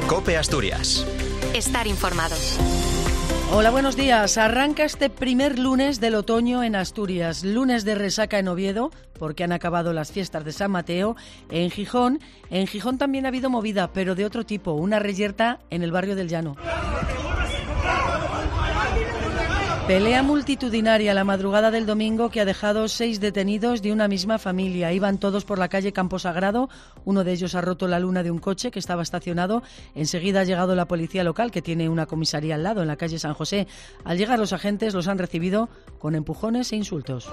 COPE Asturias. Estar informado. Hola, buenos días. Arranca este primer lunes del otoño en Asturias. Lunes de resaca en Oviedo, porque han acabado las fiestas de San Mateo. En Gijón también ha habido movida, pero de otro tipo, una reyerta en el barrio del Llano. Pelea multitudinaria la madrugada del domingo que ha dejado 6 detenidos de una misma familia. Iban todos por la calle Campo Sagrado. Uno de ellos ha roto la luna de un coche que estaba estacionado. Enseguida ha llegado la policía local, que tiene una comisaría al lado, en la calle San José. Al llegar los agentes los han recibido con empujones e insultos.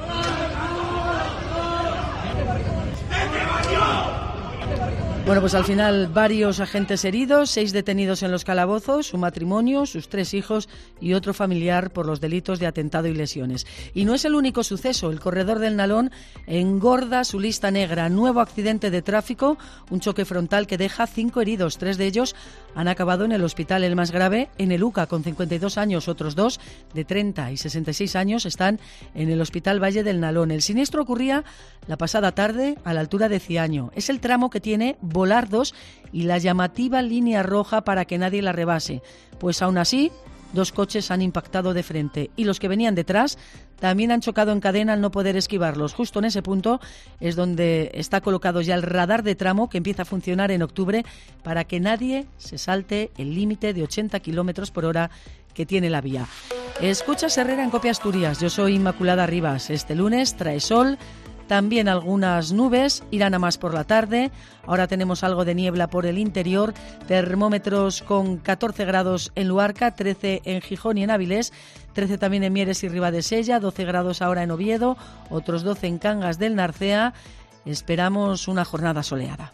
Bueno, pues al final varios agentes heridos, 6 detenidos en los calabozos, su matrimonio, sus 3 hijos y otro familiar por los delitos de atentado y lesiones. Y no es el único suceso. El corredor del Nalón engorda su lista negra. Nuevo accidente de tráfico, un choque frontal que deja 5 heridos. 3 de ellos han acabado en el hospital. El más grave en el UCA, con 52 años. Otros 2, de 30 y 66 años, están en el Hospital Valle del Nalón. El siniestro ocurría la pasada tarde a la altura de Ciaño. Es el tramo que tiene Volardos y la llamativa línea roja para que nadie la rebase. Pues aún así, 2 coches han impactado de frente y los que venían detrás también han chocado en cadena al no poder esquivarlos. Justo en ese punto es donde está colocado ya el radar de tramo, que empieza a funcionar en octubre para que nadie se salte el límite de 80 kilómetros por hora que tiene la vía. Escuchas Herrera en COPE Asturias. Yo soy Inmaculada Rivas. Este lunes trae sol. También algunas nubes, irán a más por la tarde. Ahora tenemos algo de niebla por el interior. Termómetros con 14 grados en Luarca, 13 en Gijón y en Avilés, 13 también en Mieres y Ribadesella, 12 grados ahora en Oviedo, otros 12 en Cangas del Narcea. Esperamos una jornada soleada.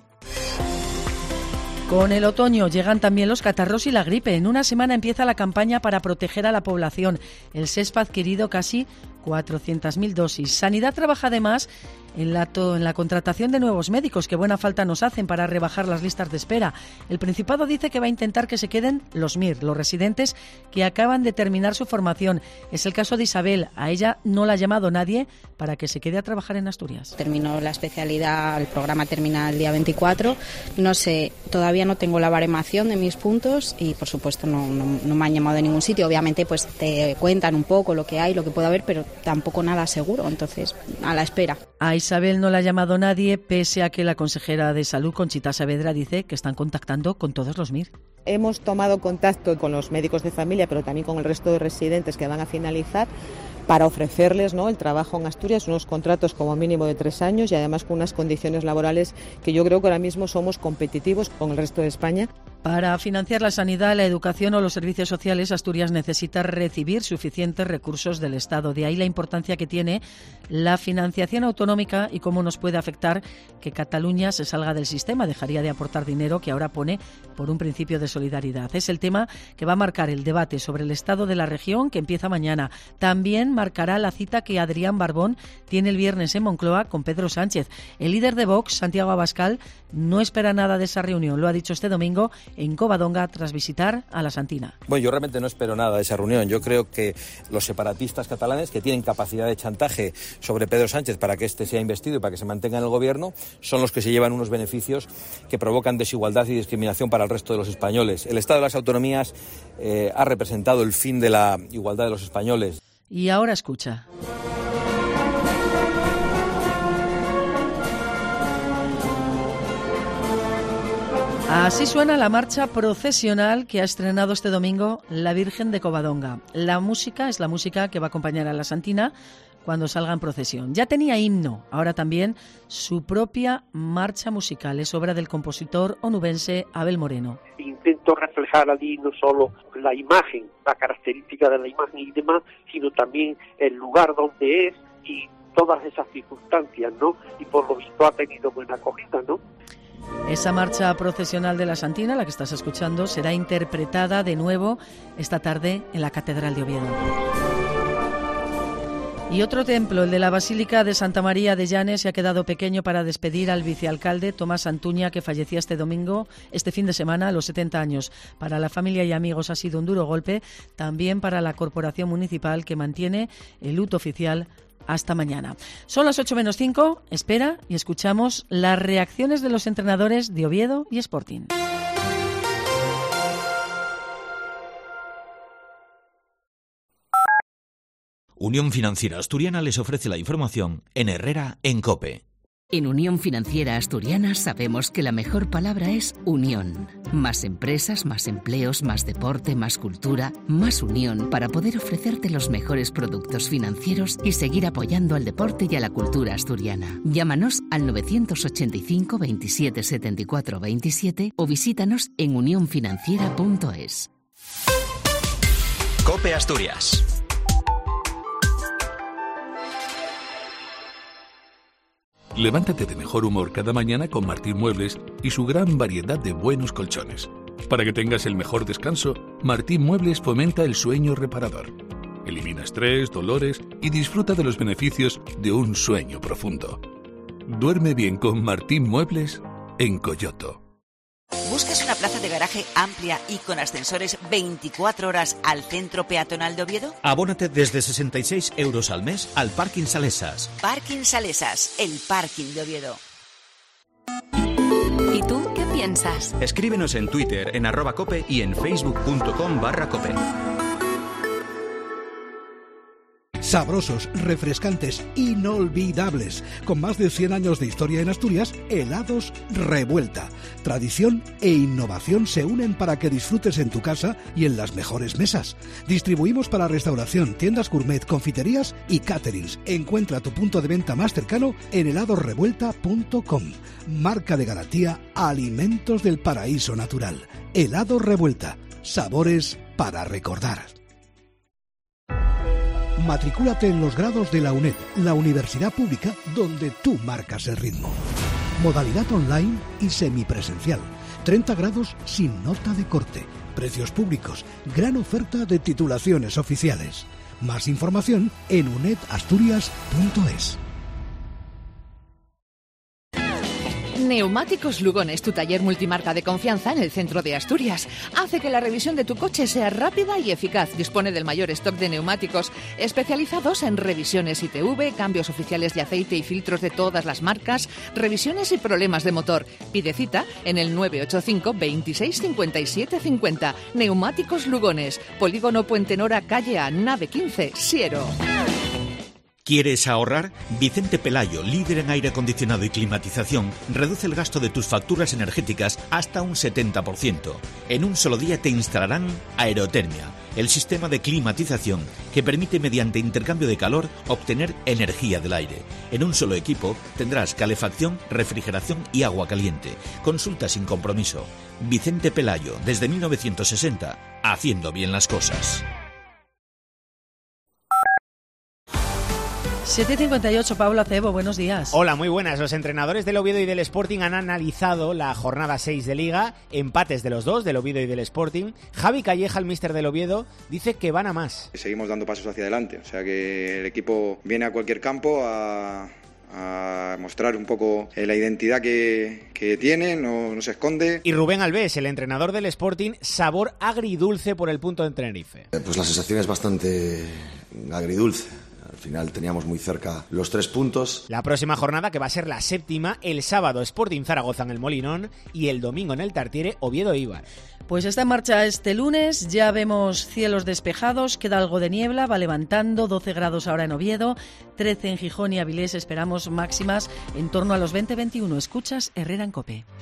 Con el otoño llegan también los catarros y la gripe. En una semana empieza la campaña para proteger a la población. El SESP ha adquirido casi 400.000 dosis. Sanidad trabaja además en la contratación de nuevos médicos, que buena falta nos hacen para rebajar las listas de espera. El Principado dice que va a intentar que se queden los MIR, los residentes que acaban de terminar su formación. Es el caso de Isabel. A ella no la ha llamado nadie para que se quede a trabajar en Asturias. Terminó la especialidad, el programa termina el día 24. No sé, todavía no tengo la baremación de mis puntos y por supuesto no me han llamado de ningún sitio. Obviamente pues te cuentan un poco lo que hay, lo que puede haber, pero tampoco nada seguro. Entonces, a la espera. A Isabel no la ha llamado nadie, pese a que la consejera de Salud, Conchita Saavedra, dice que están contactando con todos los MIR. Hemos tomado contacto con los médicos de familia, pero también con el resto de residentes que van a finalizar, para ofrecerles, ¿no?, el trabajo en Asturias, unos contratos como mínimo de 3 años y además con unas condiciones laborales que yo creo que ahora mismo somos competitivos con el resto de España. Para financiar la sanidad, la educación o los servicios sociales, Asturias necesita recibir suficientes recursos del Estado. De ahí la importancia que tiene la financiación autonómica y cómo nos puede afectar que Cataluña se salga del sistema. Dejaría de aportar dinero que ahora pone por un principio de solidaridad. Es el tema que va a marcar el debate sobre el estado de la región, que empieza mañana. También marcará la cita que Adrián Barbón tiene el viernes en Moncloa con Pedro Sánchez. El líder de Vox, Santiago Abascal, no espera nada de esa reunión. Lo ha dicho este domingo en Covadonga tras visitar a la Santina. Bueno, yo realmente no espero nada de esa reunión. Yo creo que los separatistas catalanes, que tienen capacidad de chantaje sobre Pedro Sánchez para que éste sea investido y para que se mantenga en el gobierno, son los que se llevan unos beneficios que provocan desigualdad y discriminación para el resto de los españoles. El Estado de las Autonomías ha representado el fin de la igualdad de los españoles. Y ahora escucha. Así suena la marcha procesional que ha estrenado este domingo la Virgen de Covadonga. La música es la música que va a acompañar a la Santina cuando salga en procesión. Ya tenía himno, ahora también su propia marcha musical. Es obra del compositor onubense Abel Moreno. Intento reflejar allí no solo la imagen, la característica de la imagen y demás, sino también el lugar donde es y todas esas circunstancias, ¿no? Y por lo visto ha tenido buena acogida, ¿no? Esa marcha procesional de la Santina, la que estás escuchando, será interpretada de nuevo esta tarde en la Catedral de Oviedo. Y otro templo, el de la Basílica de Santa María de Llanes, se ha quedado pequeño para despedir al vicealcalde Tomás Antuña, que fallecía este fin de semana, a los 70 años. Para la familia y amigos ha sido un duro golpe, también para la corporación municipal, que mantiene el luto oficial hasta mañana. Son las 8:05, espera y escuchamos las reacciones de los entrenadores de Oviedo y Sporting. Unión Financiera Asturiana les ofrece la información en Herrera en COPE. En Unión Financiera Asturiana sabemos que la mejor palabra es unión. Más empresas, más empleos, más deporte, más cultura, más unión para poder ofrecerte los mejores productos financieros y seguir apoyando al deporte y a la cultura asturiana. Llámanos al 985 27 74 27 o visítanos en unionfinanciera.es. COPE Asturias. Levántate de mejor humor cada mañana con Martín Muebles y su gran variedad de buenos colchones. Para que tengas el mejor descanso, Martín Muebles fomenta el sueño reparador. Elimina estrés, dolores y disfruta de los beneficios de un sueño profundo. Duerme bien con Martín Muebles en Coyoto. ¿Buscas una plaza de garaje amplia y con ascensores 24 horas al centro peatonal de Oviedo? Abónate desde 66 euros al mes al Parking Salesas. Parking Salesas, el parking de Oviedo. ¿Y tú qué piensas? Escríbenos en Twitter, en @cope y en facebook.com/cope. Sabrosos, refrescantes, inolvidables. Con más de 100 años de historia en Asturias, Helados Revuelta. Tradición e innovación se unen para que disfrutes en tu casa y en las mejores mesas. Distribuimos para restauración, tiendas gourmet, confiterías y caterings. Encuentra tu punto de venta más cercano en heladosrevuelta.com. Marca de garantía Alimentos del Paraíso Natural. Helados Revuelta. Sabores para recordar. Matricúlate en los grados de la UNED, la universidad pública donde tú marcas el ritmo. Modalidad online y semipresencial. 30 grados sin nota de corte. Precios públicos. Gran oferta de titulaciones oficiales. Más información en unedasturias.es. Neumáticos Lugones, tu taller multimarca de confianza en el centro de Asturias. Hace que la revisión de tu coche sea rápida y eficaz. Dispone del mayor stock de neumáticos especializados en revisiones ITV, cambios oficiales de aceite y filtros de todas las marcas, revisiones y problemas de motor. Pide cita en el 985 26 57 50. Neumáticos Lugones, Polígono Puente Nora, calle A, nave 15, Siero. ¿Quieres ahorrar? Vicente Pelayo, líder en aire acondicionado y climatización, reduce el gasto de tus facturas energéticas hasta un 70%. En un solo día te instalarán Aerotermia, el sistema de climatización que permite mediante intercambio de calor obtener energía del aire. En un solo equipo tendrás calefacción, refrigeración y agua caliente. Consulta sin compromiso. Vicente Pelayo, desde 1960, haciendo bien las cosas. 7:58, Pablo Acebo, buenos días. Hola, muy buenas. Los entrenadores del Oviedo y del Sporting han analizado la jornada 6 de Liga, empates de los dos, del Oviedo y del Sporting. Javi Calleja, el míster del Oviedo, dice que van a más. Seguimos dando pasos hacia adelante, o sea que el equipo viene a cualquier campo a mostrar un poco la identidad que tiene, no se esconde. Y Rubén Alves, el entrenador del Sporting, sabor agridulce por el punto de Tenerife. Pues la sensación es bastante agridulce. Al final teníamos muy cerca los 3 puntos. La próxima jornada, que va a ser la 7ª, el sábado Sporting Zaragoza en el Molinón y el domingo en el Tartiere Oviedo Eibar. Pues está en marcha este lunes, ya vemos cielos despejados, queda algo de niebla, va levantando, 12 grados ahora en Oviedo, 13 en Gijón y Avilés, esperamos máximas en torno a los 20-21. Escuchas Herrera en COPE.